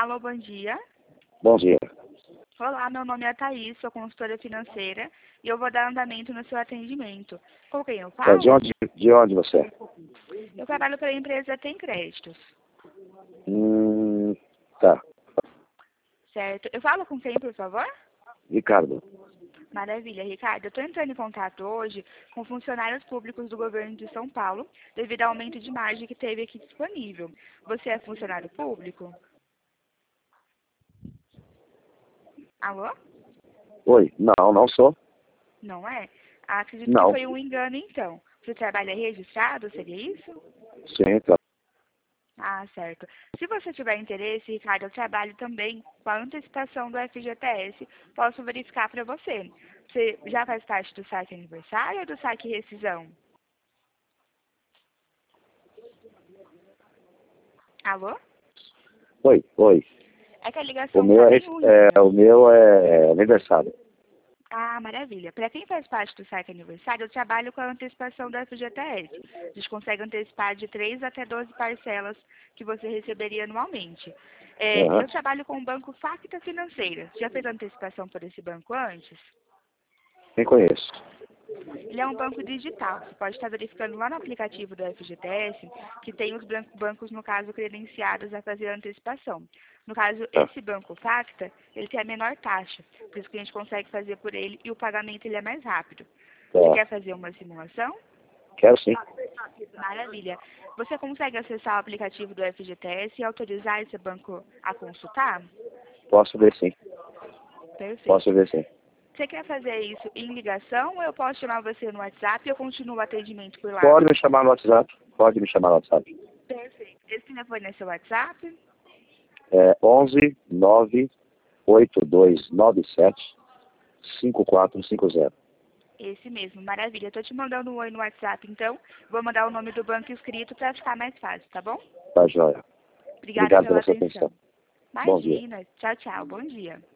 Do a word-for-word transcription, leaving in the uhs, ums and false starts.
Alô, bom dia. Bom dia. Olá, meu nome é Thaís, sou consultora financeira e eu vou dar andamento no seu atendimento. Com quem eu É, falo? de, onde, de onde você é? Eu trabalho pela empresa Tem Créditos, Hum, tá. certo? Eu falo com quem, por favor? Ricardo. Maravilha, Ricardo. Eu estou entrando em contato hoje com funcionários públicos do governo de São Paulo devido ao aumento de margem que teve aqui disponível. Você é funcionário público? Alô? Oi. Não, não sou. Não é? Ah, acredito que Não. foi um engano, então. Você trabalha registrado, seria isso? Sim, tá. Ah, certo. Se você tiver interesse, Ricardo, eu trabalho também com a antecipação do F G T S. Posso verificar para você. Você já faz parte do saque aniversário ou do saque rescisão? Alô? Oi, oi. É que a O ligação meu tá é, bem ruim, é, né? o meu é aniversário. Ah, maravilha. Para quem faz parte do saque aniversário, eu trabalho com a antecipação do F G T S. A gente consegue antecipar de três até doze parcelas que você receberia anualmente. É, Aham. eu trabalho com o banco Facta Financeira. Já fez antecipação por esse banco antes? Nem conheço. Ele é um banco digital. Você pode estar verificando lá no aplicativo do F G T S que tem os bran- bancos, no caso, credenciados a fazer a antecipação. No caso, Tá. esse banco Facta, ele tem a menor taxa, por isso que a gente consegue fazer por ele e o pagamento ele é mais rápido. Você Tá. quer fazer uma simulação? Quero sim. Maravilha. Você consegue acessar o aplicativo do F G T S e autorizar esse banco a consultar? Posso ver sim. Posso Perfeito. ver sim. Você quer fazer isso em ligação ou eu posso chamar você no WhatsApp e eu continuo o atendimento por lá? Pode me chamar no WhatsApp. Pode me chamar no WhatsApp. Perfeito. Esse telefone é seu WhatsApp? É onze nove oito dois nove sete cinco quatro cinco zero. Esse mesmo, maravilha. Estou te mandando um oi no WhatsApp, então. Vou mandar o nome do banco escrito para ficar mais fácil, tá bom? Tá joia. Obrigada Obrigado pela pela sua atenção. atenção. Bom dia. Imagina. Tchau, tchau. Bom dia.